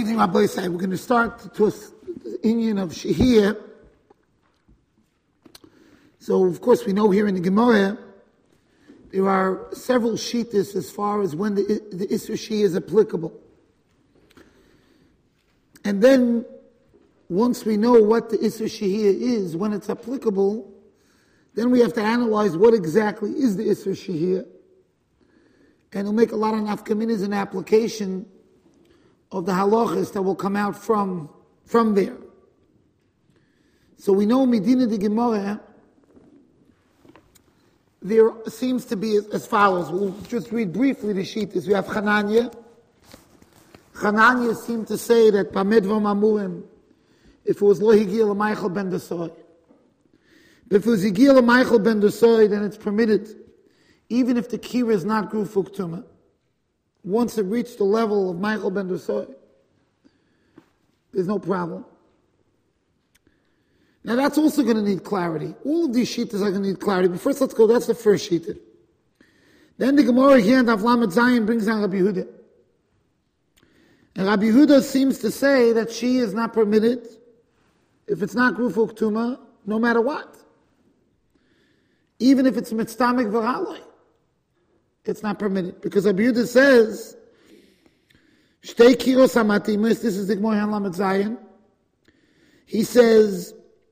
evening, Rabbi Say. We're going to start to the Inyan of Shehiyah. So, of course, we know here in the Gemara, there are several shittas as far as when the Isser Shehiyah is applicable. And then, once we know what the Isser Shehiyah is, when it's applicable, then we have to analyze what exactly is the Isser Shehiyah. And it'll make a lot of nafkaminas in application of the halachas that will come out from there. So we know Medina de Gemara, there seems to be as follows. We'll just read briefly the shittas. We have Chananya. Chananya seemed to say that Pamedvam Amurim, if it was Lo Higil Michael ben Desoy. But if it was Higil Michael ben Desoy, then it's permitted, even if the kira is not Grufuk Tumah. Once it reached the level of Michael ben Desoy, there's no problem. Now that's also going to need clarity. All of these shittas are going to need clarity. But first let's go, that's the first shittah. Then the Gemara here in Avlamet Zayin brings down Rabbi Yehuda. And Rabbi Yehuda seems to say that she is not permitted if it's not Grufuk Tumah, no matter what. Even if it's Mitztamik V'Raloi, it's not permitted. Because Rabbi Yehuda says, Shtei Kiros HaMatimus, this is the Gemara in Lamed Zayin. He says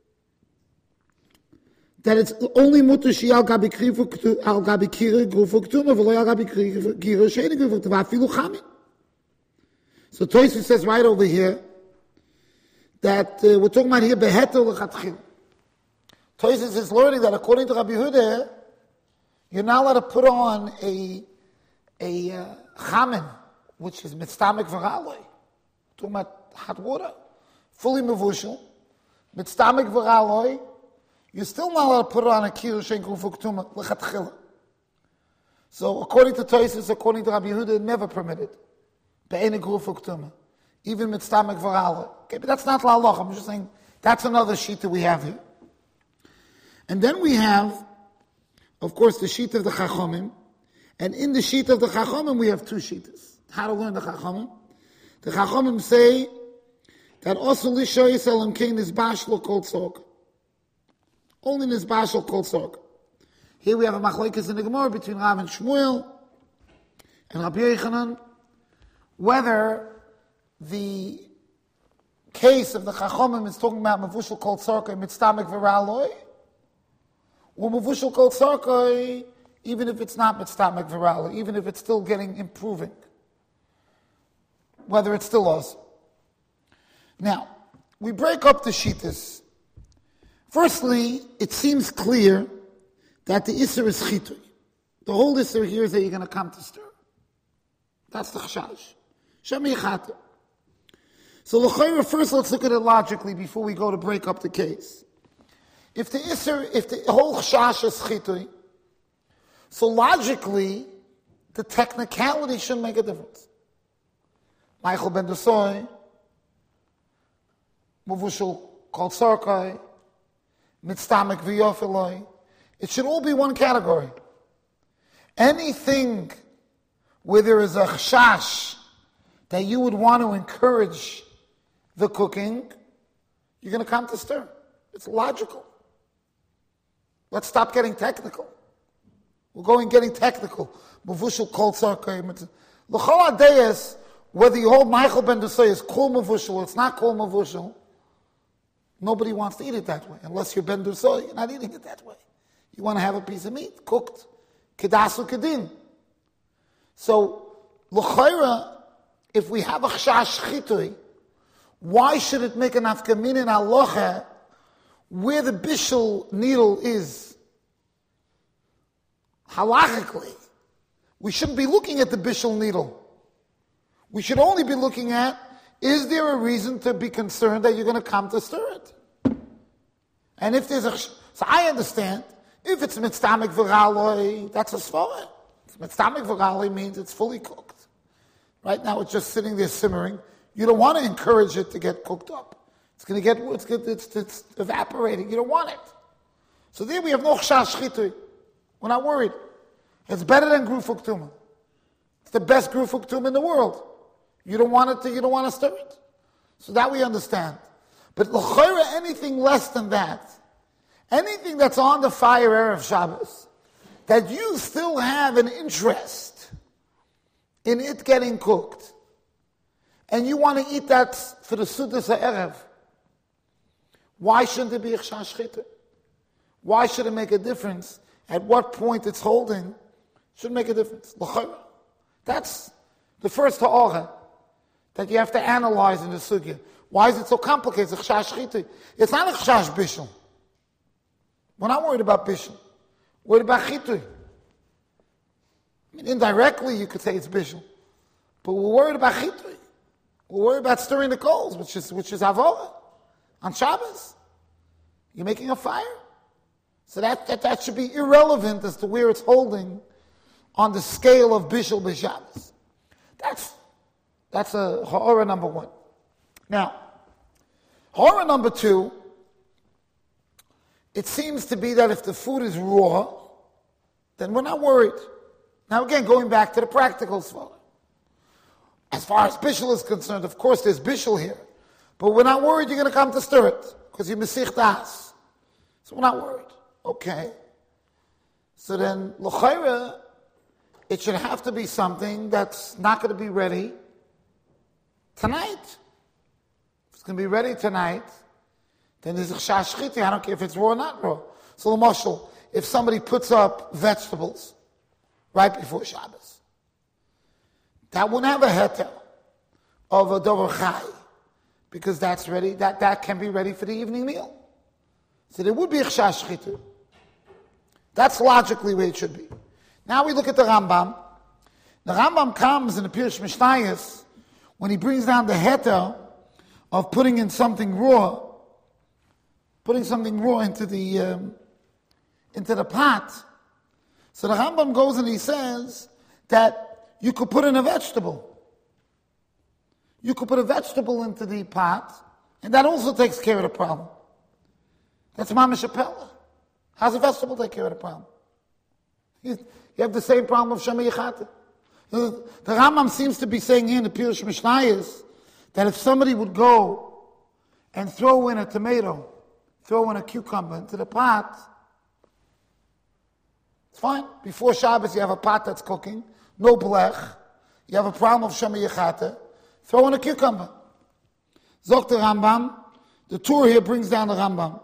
that it's only Mutashi al Gabi Kira Grufuk Tumah, V'lo al Gabi Kira Sheini Grufuk Tumah, Afilu Chamin. So Tosfos says right over here that we're talking about here Beheter L'Chatchil. Tosfos is learning that according to Rabbi Yehuda, you're not allowed to put on a chamin, which is mitztamik v'raloi. Talking about hot water, fully mevushal, mitztamik v'raloi. You're still not allowed to put it on a kir shein grufuk tumah l'chatchila. So according to Tosfos, according to Rabbi Yehuda, never permitted be'ena grufuk tumah, even mitztamik v'raloi. Okay, but that's not la'aloch. I'm just saying that's another sheet that we have here. And then we have, of course, the sheet of the Chachomim. And in the sheet of the Chachomim, we have two sheetas. How to learn the Chachomim? The Chachomim say that also Lisho Yisrael and King is Bashlo called Sorg. Only this Bashlo called Sorg. Here we have a machlokes in the Gemara between Rav and Shmuel and Rabbi Yochanan, whether the case of the Chachomim is talking about Mavushal called Sorg and Mitztamik V'Raloi, or Mavushal called Sarkoi, even if it's not Mitztamik Virala, even if it's still improving. Whether it's still us. Now, we break up the shittas. Firstly, it seems clear that the Isser is Chitui. The whole Isser here is that you're going to come to stir. That's the Chashash. Shemi Chater. So, l'chayra, first let's look at it logically before we go to break up the case. If the whole chash is chitui, so logically, the technicality shouldn't make a difference. Michael ben Desoy, Mavushal called Sarkai, Mitztamik V'Yofiloi, it should all be one category. Anything where there is a chash that you would want to encourage the cooking, you're going to come to stir. It's logical. Let's stop getting technical. We're going getting technical. Mavushal kol tzarkei. L'chol adeyes, whether you hold Michael ben Desoy is kol mavushal or it's not kol mavushal, nobody wants to eat it that way. Unless you're ben Desoy, you're not eating it that way. You want to have a piece of meat, cooked. Kedasu kedin. So, l'chayra, if we have a chash chitui, why should it make an afkamin in halacha where the bishul needle is? Halachically, we shouldn't be looking at the bishul needle. We should only be looking at, is there a reason to be concerned that you're going to come to stir it? And if there's so I understand, if it's mitztamik v'raloi, that's a svara. Mitztamik v'raloi means it's fully cooked. Right now it's just sitting there simmering. You don't want to encourage it to get cooked up. It's evaporating. You don't want it. So there we have no chash chitui. We're not worried. It's better than grufuk tumah. It's the best grufuk tumah in the world. You don't want to stir it. So that we understand. But l'chayra, anything less than that, anything that's on the fire Erev Shabbos, that you still have an interest in it getting cooked, and you want to eat that for the Sudas HaErev, why shouldn't it be Chashash Chita? Why should it make a difference? At what point it's holding should make a difference. L'chayra. That's the first ha'ara that you have to analyze in the sugya. Why is it so complicated? It's a Chashash Chita. It's not a Chashash Bishul. We're not worried about Bishul. We're worried about Chitui. I mean, indirectly, you could say it's bishul, but we're worried about chitui. We're worried about stirring the coals, which is avodah on Shabbos. You're making a fire, so that should be irrelevant as to where it's holding on the scale of bishul b'Shabbos. That's a ha'ara number one. Now, ha'ara number two. It seems to be that if the food is raw, then we're not worried. Now again, going back to the practical svara. As far as bishul is concerned, of course there's bishul here. But we're not worried you're going to come to stir it, because you mesich das. So we're not worried. Okay. So then, l'chayra, it should have to be something that's not going to be ready tonight. If it's going to be ready tonight, then there's a chashash chita. I don't care if it's raw or not raw. So l'mashal, if somebody puts up vegetables right before Shabbos, that wouldn't have a heter of a dover chai, because that's ready. That can be ready for the evening meal. So there would be a chashash chita. That's logically where it should be. Now we look at the Rambam. The Rambam comes in the Pirush Mishnayos when he brings down the heter of putting in something raw, into the pot. So the Rambam goes and he says that you could put in a vegetable. You could put a vegetable into the pot, and that also takes care of the problem. That's mamash apella. How's a vegetable take care of the problem? You have the same problem of Shema Yechata. The Rambam seems to be saying here in the Pirush Mishnayos that if somebody would go and throw in a tomato, throw in a cucumber into the pot, it's fine. Before Shabbos, you have a pot that's cooking, no blech. You have a problem of Shema Yechata, throw in a cucumber. Zok the Rambam, the Tur here brings down the Rambam.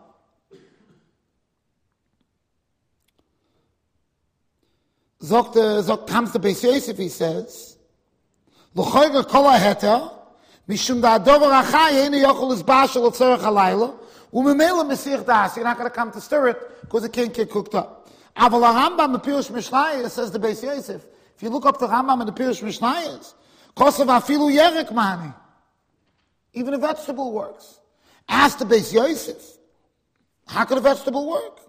Zok comes to Beis Yosef, he says, L'choyga kol ha-heter, mishum da'adover achai, eini yochel is bashal l'tzerech halayla, u'memela mesich das. You're not going to come to stir it, because it can't get cooked up. Aval ha-Rambam, the Pirush Mishnayos, says the Beis Yosef, if you look up the Rambam in the Pirush Mishnayos, kosav afilu yerek mani. Even a vegetable works. Ask the Beis Yosef, how could a vegetable work?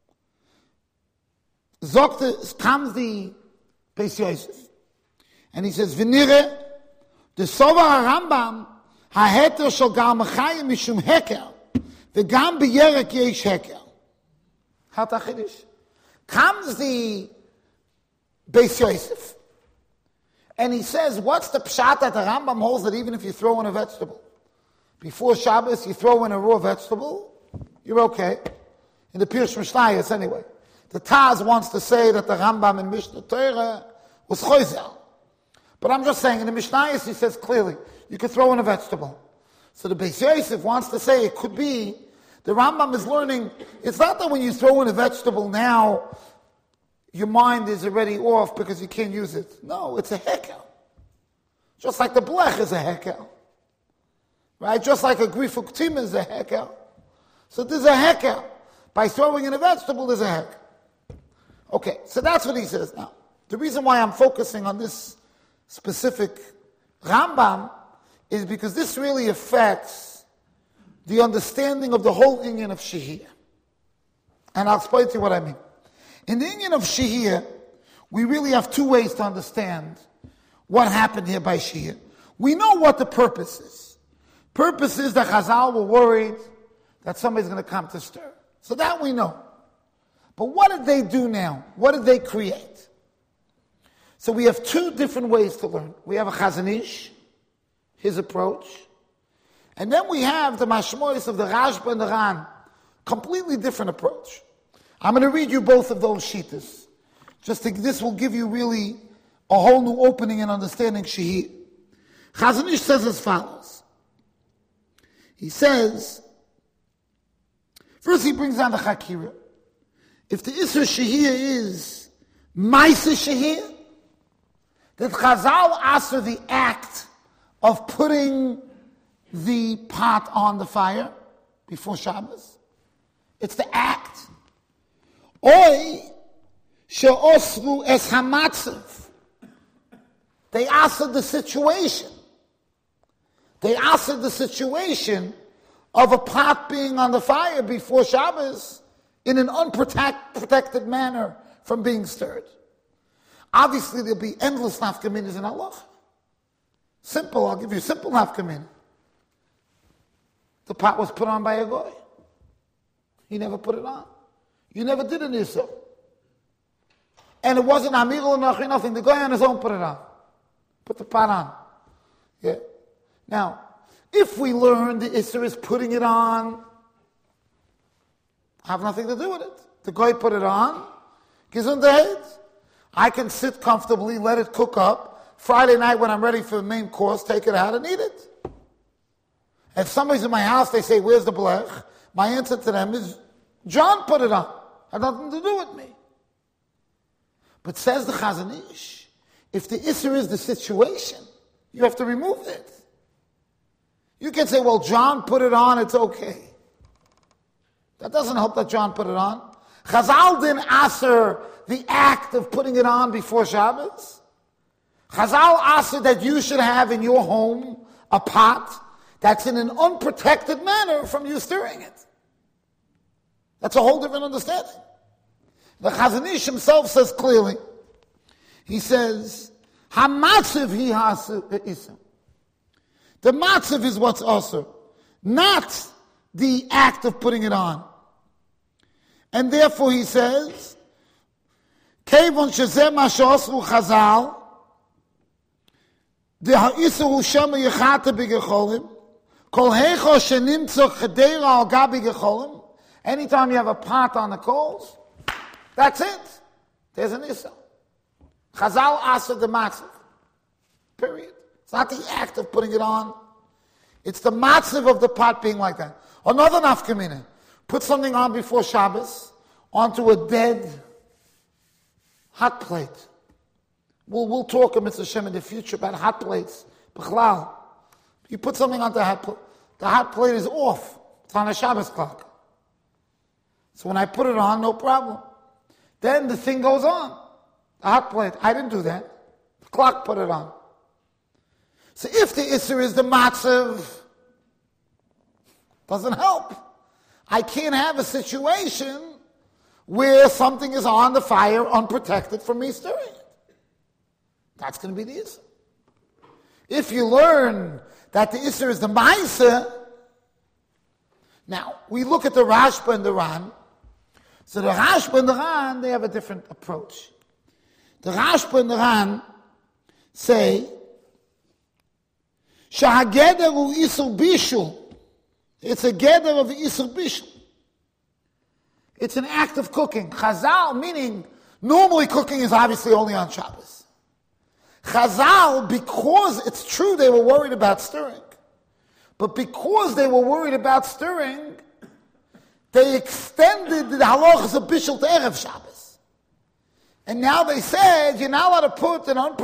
Comes the Beis Yosef, and he says, "V'nire the Sovar Rambam haheter shel gar mechayim mishum heker, v'gam b'yerek yesh heker." How tachidish? Comes the Beis Yosef, and he says, "What's the pshat that the Rambam holds that even if you throw in a vegetable before Shabbos, you throw in a raw vegetable, you're okay." In the Pirush Mishnayos, anyway. The Taz wants to say that the Rambam in Mishnah Torah was choizel. But I'm just saying, in the Mishnayos he says clearly, you could throw in a vegetable. So the Beis Yosef wants to say it could be, the Rambam is learning, it's not that when you throw in a vegetable now, your mind is already off because you can't use it. No, it's a hekel. Just like the blech is a hekel. Right? Just like a grifuk tim is a hekel. So there's a hekel. By throwing in a vegetable, there's a hekel. Okay, so that's what he says now. The reason why I'm focusing on this specific Rambam is because this really affects the understanding of the whole inyan of Shehiyah. And I'll explain to you what I mean. In the inyan of Shehiyah, we really have two ways to understand what happened here by Shehiyah. We know what the purpose is. Purpose is that Chazal were worried that somebody's going to come to stir. So that we know. But what did they do now? What did they create? So we have two different ways to learn. We have a Chazon Ish, his approach, And then we have the mashmois of the Rashba and the Ran. Completely different approach. I'm going to read you both of those shittas. This will give you really a whole new opening in understanding Shehiyah. Chazon Ish says as follows. He says, first he brings down the Chakira. If the Isser Shehiyah is Maisa Shehiyah, that Chazal asks the act of putting the pot on the fire before Shabbos. It's the act. Oy she'osru es hamatzav. They asked the situation. They asked the situation of a pot being on the fire before Shabbos in an unprotected manner from being stirred. Obviously, there'll be endless nafkaminas in Allah. Simple, I'll give you a simple nafkamin. The pot was put on by a goy. He never put it on. You never did an Issa. And it wasn't Amir or nothing. The guy on his own put it on. Put the pot on. Yeah. Now, if we learn the Issa is putting it on, have nothing to do with it. The guy put it on. Gesundheit. I can sit comfortably, let it cook up. Friday night when I'm ready for the main course, take it out and eat it. If somebody's in my house, they say, where's the blech? My answer to them is, John put it on. Had nothing to do with me. But says the Chazon Ish, if the Isser is the situation, you have to remove it. You can say, well, John put it on, it's okay. That doesn't help that John put it on. Chazal didn't answer the act of putting it on before Shabbos. Chazal asked that you should have in your home a pot that's in an unprotected manner from you stirring it. That's a whole different understanding. The Chazon Ish himself says clearly, he says, Hamatziv hi ha'isa. The matziv is what's also, not the act of putting it on. And therefore he says, Kevon shezeh ma she'osru Chazal, the ha'isa hu shema yechata b'gecholim, kol hecho shenimtzo chedera al gabi gecholim. Anytime you have a pot on the coals, that's it. There's an issa. Chazal asa the matziv. Period. It's not the act of putting it on. It's the matziv of the pot being like that. Another nafkamina. Put something on before Shabbos onto a dead hot plate. We'll talk a Mitzvah Shem in the future about hot plates. B'chlal. You put something on the hot plate. The hot plate is off. It's on a Shabbos clock. So when I put it on, no problem. Then the thing goes on. The hot plate. I didn't do that. The clock put it on. So if the Isser is the matzav, doesn't help. I can't have a situation where something is on the fire unprotected from me stirring it. That's going to be the Isser. If you learn that the Isser is the Maisa, now we look at the Rashba and the Ran. So the Rashba and the Ran, they have a different approach. The Rashba and the Ran say, Shahageder u Isur Bishul. It's a gather of Isur Bishul. It's an act of cooking. Chazal, meaning, normally cooking is obviously only on Shabbos. Chazal, because it's true they were worried about stirring, but because they were worried about stirring, they extended the halachas of Bishul to Erev Shabbos. And now they said, you're not allowed to put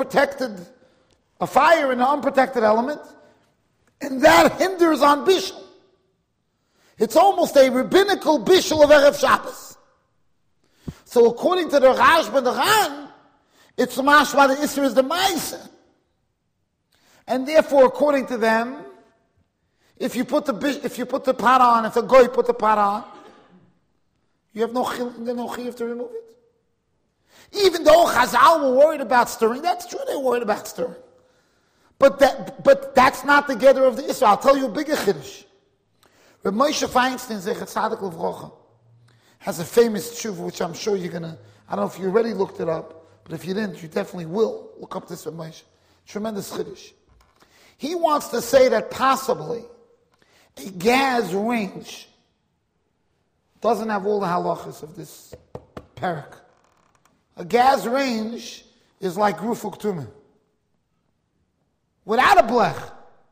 a fire in an unprotected element, and that hinders on Bishul. It's almost a rabbinical Bishul of Erev Shabbos. So according to the Rashba and the Ran, it's mashma the Isser is the Maisa. And therefore, according to them, if you put the pot on, if the goy put the pot on, you have no chiyuv to remove it. Even though Chazal were worried about stirring, that's true, they were worried about stirring. But that's not the gather of the Isser. I'll tell you a bigger chiddush. Reb Moshe Feinstein, Zechat Tzadik Levrocha, has a famous tshuva, which I'm sure you're going to, I don't know if you already looked it up, but if you didn't, you definitely will look up this Reb Moshe. Tremendous chiddush. He wants to say that possibly, a gas range doesn't have all the halachas of this parak. A gas range is like Gruf Uktuma. Without a blech,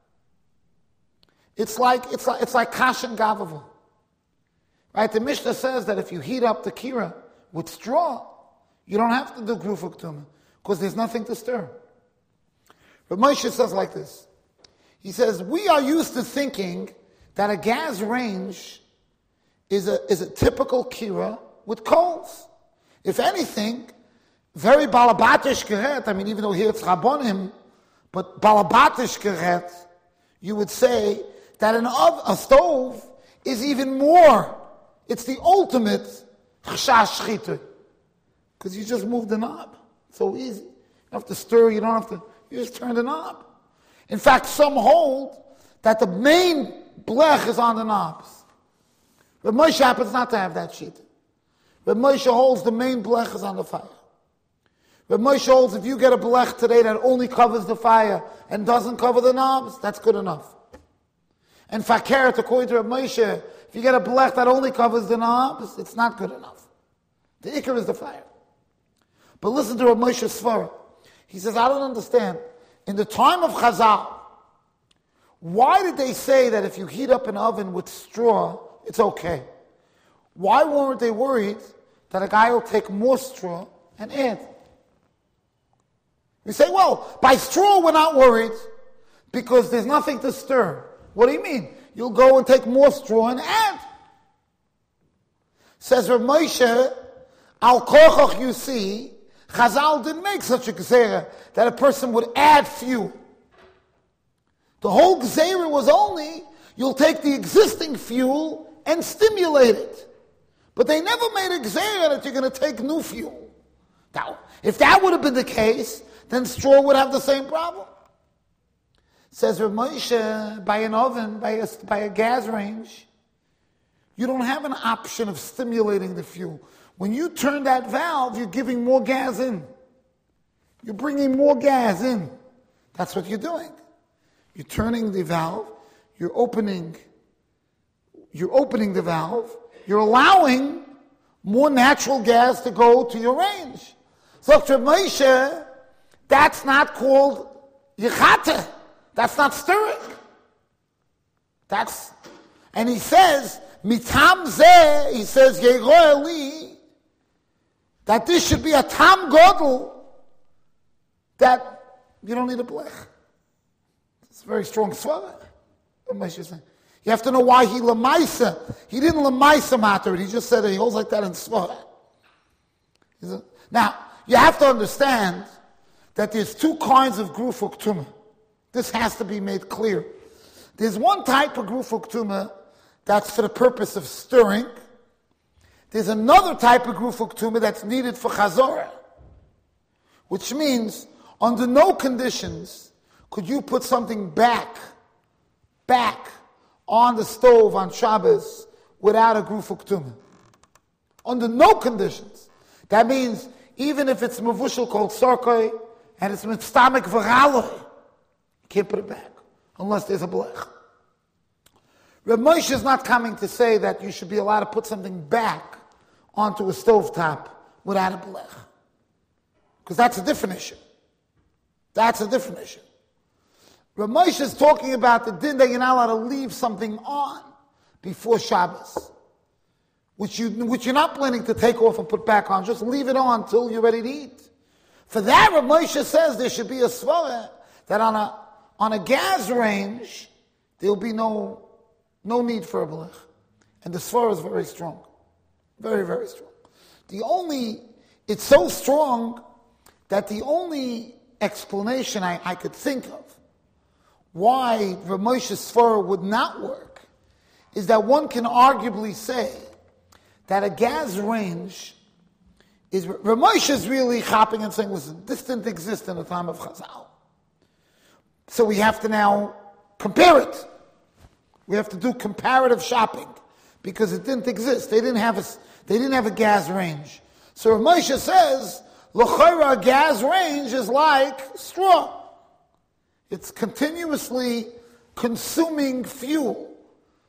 it's like kashan gavavel. Right? The Mishnah says that if you heat up the kira with straw, you don't have to do Gruf Uktuma because there's nothing to stir. But Moshe says like this. He says, we are used to thinking that a gas range is a typical kira with coals. If anything, very balabatish geret, I mean, even though here it's rabbonim, but balabatish geret, you would say that a stove is even more. It's the ultimate chashash shchita. Because you just move the knob. So easy. You don't have to stir, you just turn the knob. In fact, some hold that the main blech is on the knobs. But Moshe happens not to have that sheet. But Moshe holds the main blech is on the fire. But Moshe holds if you get a blech today that only covers the fire and doesn't cover the knobs, that's good enough. And fakert, according to Reb Moshe, if you get a blech that only covers the knobs, it's not good enough. The ikar is the fire. But listen to Reb Moshe's svara. He says, I don't understand. In the time of Chazal, why did they say that if you heat up an oven with straw, it's okay? Why weren't they worried that a guy will take more straw and add? You say, well, by straw we're not worried because there's nothing to stir. What do you mean? You'll go and take more straw and add. Says Rav Moshe, al kochach, you see, Chazal didn't make such a gzeira that a person would add fuel. The whole gzeira was only, you'll take the existing fuel and stimulate it. But they never made a gzeira that you're going to take new fuel. Now, if that would have been the case, then straw would have the same problem. Says Rav Moshe, by an oven, by a gas range, you don't have an option of stimulating the fuel. When you turn that valve, you're giving more gas in. You're bringing more gas in. That's what you're doing. You're turning the valve, you're opening the valve, you're allowing more natural gas to go to your range. So Rav Moshe, that's not called yichata. That's not stirring. And he says, mitam zeh, he says, Yegoel li, that this should be a tam godel, that you don't need a blech. It's a very strong svara. You have to know why he lamaisa. He didn't lamaisa matter it. He just said that he holds like that in svara. Now, you have to understand that there's two kinds of gruf uktuma. This has to be made clear. There's one type of gruf uktuma that's for the purpose of stirring. There's another type of gruf uktuma that's needed for chazorah, which means under no conditions could you put something back on the stove on Shabbos without a gruf uktuma. Under no conditions. That means even if it's mavushal called sarkoi and it's mitztamik v'raloi, you can't put it back unless there's a blech. Reb Moshe is not coming to say that you should be allowed to put something back onto a stovetop without a blech. Because that's a different issue. That's a different issue. Reb Moshe is talking about the din that you're not allowed to leave something on before Shabbos, which you're not planning to take off and put back on. Just leave it on until you're ready to eat. For that, Reb Moshe says there should be a svara that on a gas range, there'll be no need for a blech. And the svara is very strong. Very, very strong. It's so strong that the only explanation I could think of why Rav Moshe's svara would not work is that one can arguably say that a gas range is, Rav Moshe is really chopping and saying, listen, this didn't exist in the time of Chazal. So we have to now compare it. We have to do comparative shopping because it didn't exist. They didn't have a gas range. So Rav Moshe says, l'chayra, a gas range is like straw. It's continuously consuming fuel.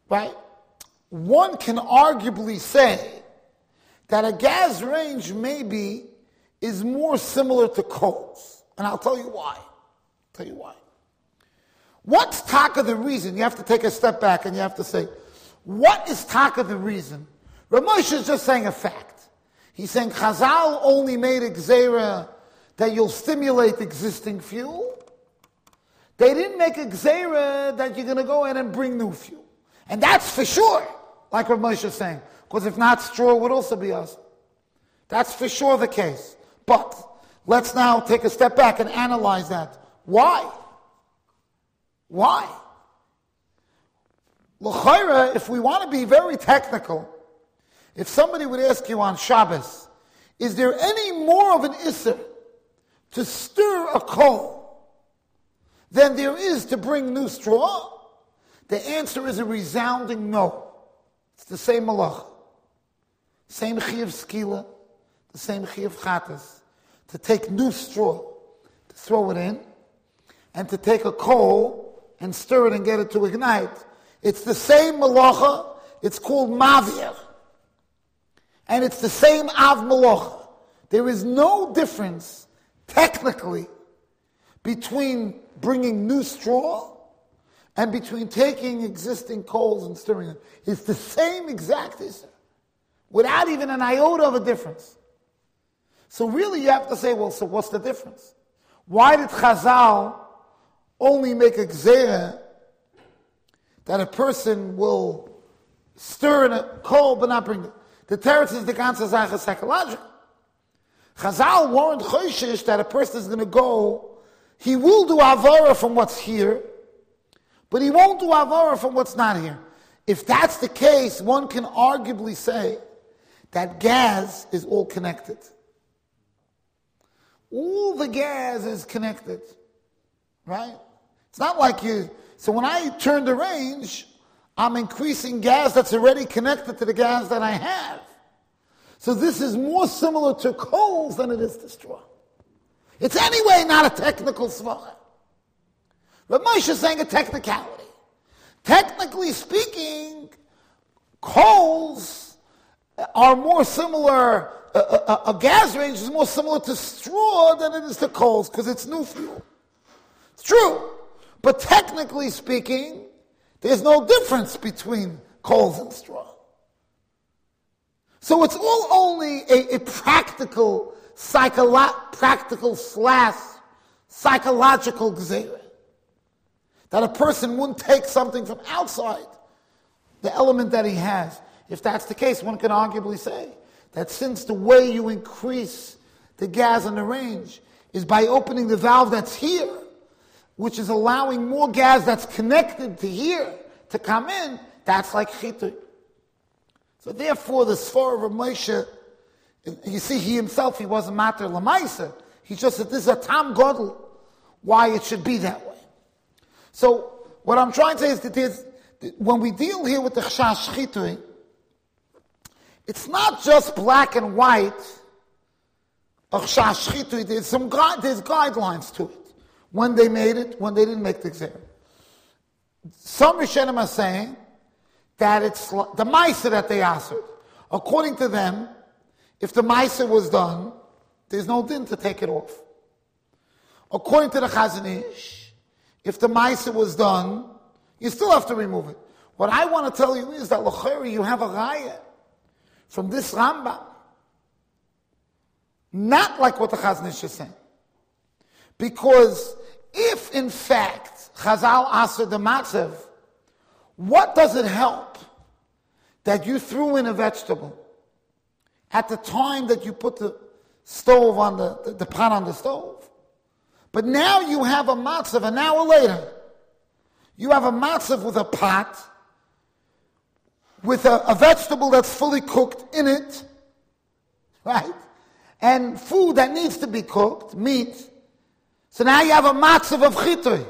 right? One can arguably say that a gas range maybe is more similar to coals. And I'll tell you why. What's taka the reason? You have to take a step back and you have to say, what is taka the reason? Ramesh is just saying a fact. He's saying Chazal only made a gzeira that you'll stimulate existing fuel. They didn't make a gzeira that you're going to go in and bring new fuel. And that's for sure, like Ramesh is saying. Because if not, straw would also be us. That's for sure the case. But let's now take a step back and analyze that. Why? L'chaira, if we want to be very technical, if somebody would ask you on Shabbos, is there any more of an isser to stir a coal than there is to bring new straw? The answer is a resounding no. It's the same malach. Same chiyuv skila, the same chiyuv chatas. To take new straw, to throw it in, and to take a coal and stir it and get it to ignite. It's the same malacha. It's called mavir. And it's the same av malacha. There is no difference, technically, between bringing new straw and between taking existing coals and stirring them. It's the same exact issue, without even an iota of a difference. So really you have to say, well, so what's the difference? Why did Chazal only make a gzeira that a person will stir in a coal but not bring it? The teretz is the ganze Sache psychological. Chazal weren't choishish that a person is going to go, he will do avara from what's here, but he won't do avara from what's not here. If that's the case, one can arguably say that gas is all connected. All the gas is connected, right? It's not like you, so when I turn the range, I'm increasing gas that's already connected to the gas that I have. So this is more similar to coals than it is to straw. It's anyway not a technical svara. Rav Moshe is saying a technicality. Technically speaking, coals are more similar, a gas range is more similar to straw than it is to coals because it's new fuel. It's true. But technically speaking, there's no difference between coals and straw. So it's all only a practical psychological gzeira. That a person wouldn't take something from outside the element that he has. If that's the case, one can arguably say that since the way you increase the gas in the range is by opening the valve that's here, which is allowing more gas that's connected to here to come in, that's like chitui. So therefore, the Sfor of Rav Moshe, you see, he himself, he wasn't matter lamaisa. He just said, this is a tam godel, why it should be that way. So, what I'm trying to say is that when we deal here with the chashash chitui, it's not just black and white of chashash chitui. There's guidelines to it. When they made it, when they didn't make the gzeira. Some Rishonim are saying that it's the ma'aser that they answered. According to them, if the ma'aser was done, there's no din to take it off. According to the Chazon Ish, if the ma'aser was done, you still have to remove it. What I want to tell you is that l'chayri, you have a raya from this Rambam, not like what the Chazon Ish is saying. Because if in fact Chazal answered the matzav, what does it help that you threw in a vegetable at the time that you put the stove on the pot on the stove? But now you have a matzav an hour later. You have a matzav with a pot, with a vegetable that's fully cooked in it, right? And food that needs to be cooked, meat. So now you have a matzav of chitui.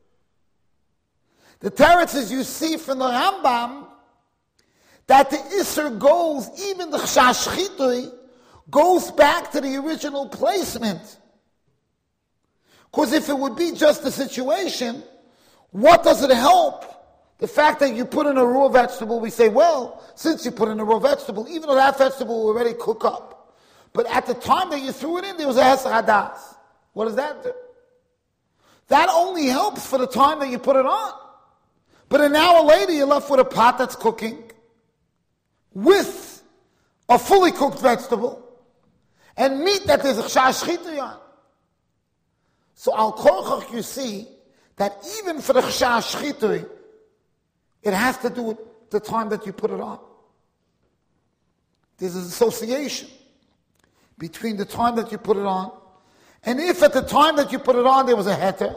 The teretz you see from the Rambam that the Isser goes, even the chashash chitui, goes back to the original placement. Because if it would be just the situation, what does it help The fact that you put in a raw vegetable, we say, well, since you put in a raw vegetable, even though that vegetable will already cook up, but at the time that you threw it in, there was a hesed hadas. What does that do? That only helps for the time that you put it on. But an hour later, you're left with a pot that's cooking with a fully cooked vegetable and meat that there's a chash shchitui on. So al korchach, you see that even for the chash shchitui, it has to do with the time that you put it on. There's an association between the time that you put it on, and if at the time that you put it on there was a heter,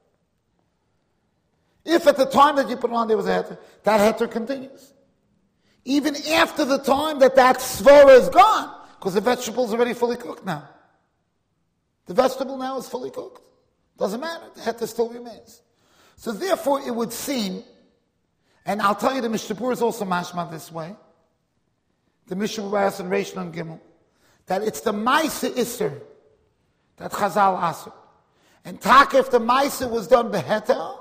if at the time that you put it on there was a heter, that heter continues. Even after the time that svara is gone, because the vegetable is already fully cooked now. The vegetable now is fully cooked. Doesn't matter, the heter still remains. So therefore it would seem, and I'll tell you the Mishnah Berurah is also mashma this way, the Mishnah Berurah and Reish Nun Gimel, that it's the Maisa Isser that Chazal Asr. And taka, if the Maisa was done beheter,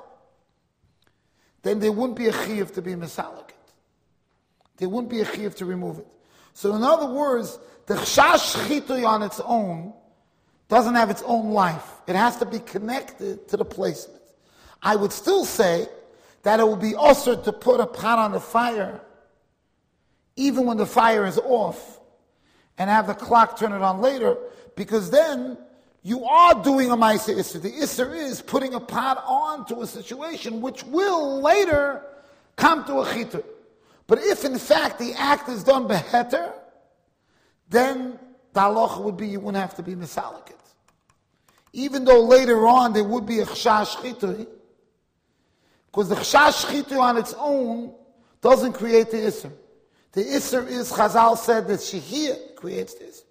then there wouldn't be a chiyuv to be misalik it. There wouldn't be a chiyuv to remove it. So in other words, the chash shchitui on its own doesn't have its own life. It has to be connected to the placement. I would still say that it would be usher to put a pot on the fire even when the fire is off and have the clock turn it on later, because then you are doing a Maisa Isser. The Isser is putting a pot on to a situation which will later come to a Chitui. But if in fact the act is done beheter, then the halacha would be you wouldn't have to be misalik it. Even though later on there would be a Chash Chitui, because the Chash Chitui on its own doesn't create the Isser. The Isser is, Chazal said, that Shehiyah creates the Isser.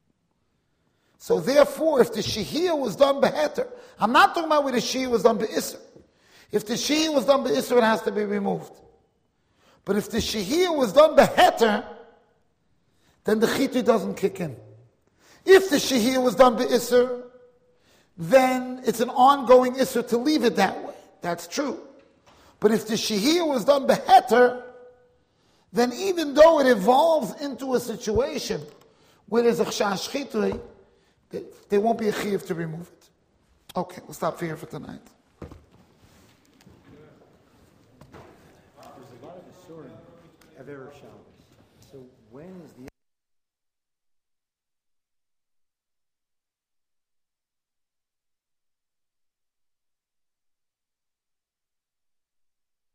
So therefore, if the Shehiyah was done beheter, I'm not talking about where the Shehiyah was done be'Isser. If the Shehiyah was done be'Isser, it has to be removed. But if the Shehiyah was done beheter, then the Chitui doesn't kick in. If the Shehiyah was done be'Isser, then it's an ongoing Isser to leave it that way. That's true. But if the Shehiyah was done beheter, then even though it evolves into a situation where there's a chash chitui, there won't be a chiyuv to remove it. Okay, we'll stop here for tonight. There's a lot of Isurim of Erev Shabbos. So when is the